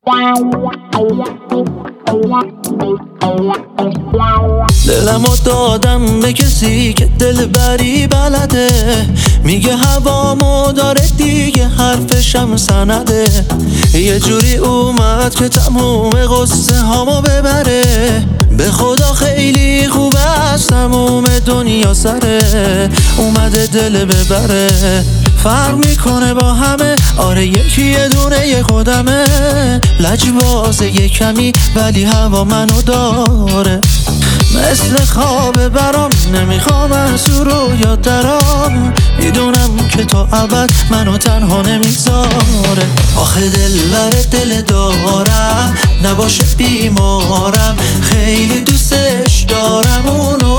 دلمو دادم به کسی که دلبری بلده، میگه هوامو داره دیگه، حرفشم سنده. یه جوری اومد که تموم قصه هامو ببره، به خدا خیلی خوبه از تموم دنیا سره. اومده دل ببره، فرق میکنه با همه، آره یکی یه دونه یه خودمه. لجبازه یه کمی ولی هوا منو داره، مثل خواب برام نمیخوام از او رو یاد درام. میدونم که تا ابد منو تنها نمیذاره. آخه دلبر دل دارم، نباشه بیمارم، خیلی دوستش دارم اونو.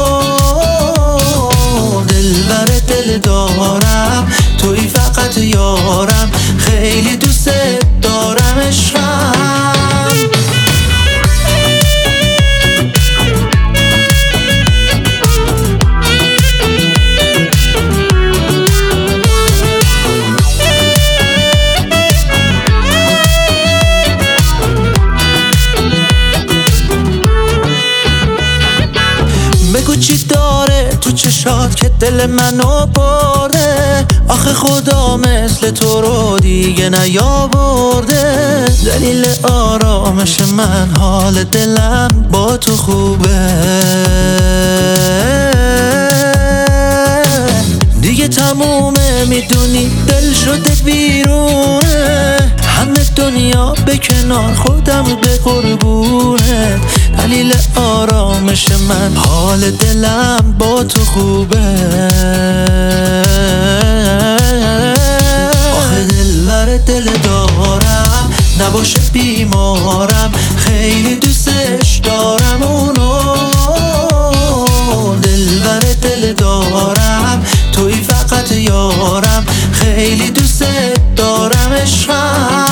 دلبر دل دارم، توی فقط یارم، خیلی دوست دارم عشقم. بگو چی داره تو چشات که دل منو برده، آخه خدا مثل تو رو دیگه نیاورده. دلیل آرامش من حال دلم با تو خوبه، دیگه تمومه میدونی دل شده بیرونه. همه دنیا به کنار خودم به قربونه، دلیل آرامش من حال دلم با تو خوبه. آخه دلبر دل دارم، نباشه بیمارم، خیلی دوستش دارم اونو. دلبر دل دارم، توی فقط یارم، خیلی دوست دارم عشقم.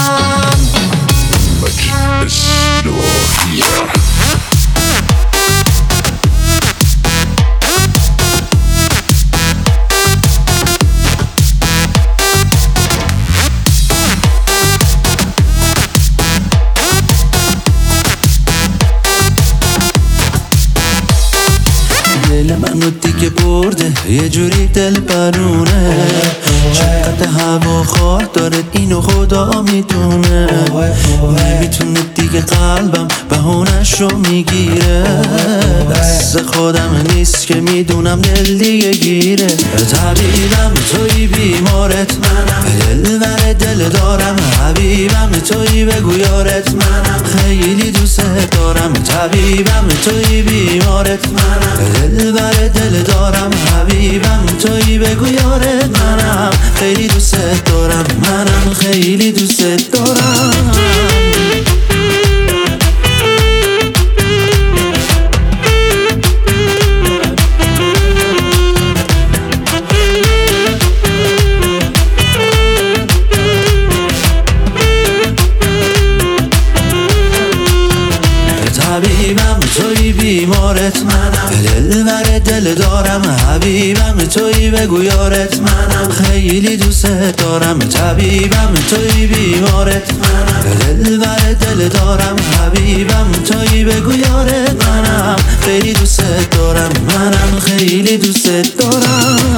دل منو دیگه برده، یه جوری دل برونه. چقدر هوا خواه داره اینو خدا میدونه. نمیتونه دیگه قلبم بهونش رو میگیره، دست خودم نیست که میدونم دل دیگه گیره. طبیبم توی بیمارت منم، دلبر دل دارم، حبیبم توی بگو یارت منم، خیلی دوست دارم. طبیبم توی بیمارت منم، دلبر دل دارم، حبیبم توی بگو یارت منم، خیلی دوست دارم. منم خیلی دوست دارم. طبیبم توی بیمارت منم، دلبر دل دارم، حبیبم توی بگو یارت منم، خیلی دوست دارم. طبیبم توی بیمارت منم، دلبر دل دارم، حبیبم توی بگو یارت منم، خیلی دوست دارم. منم خیلی دوست دارم.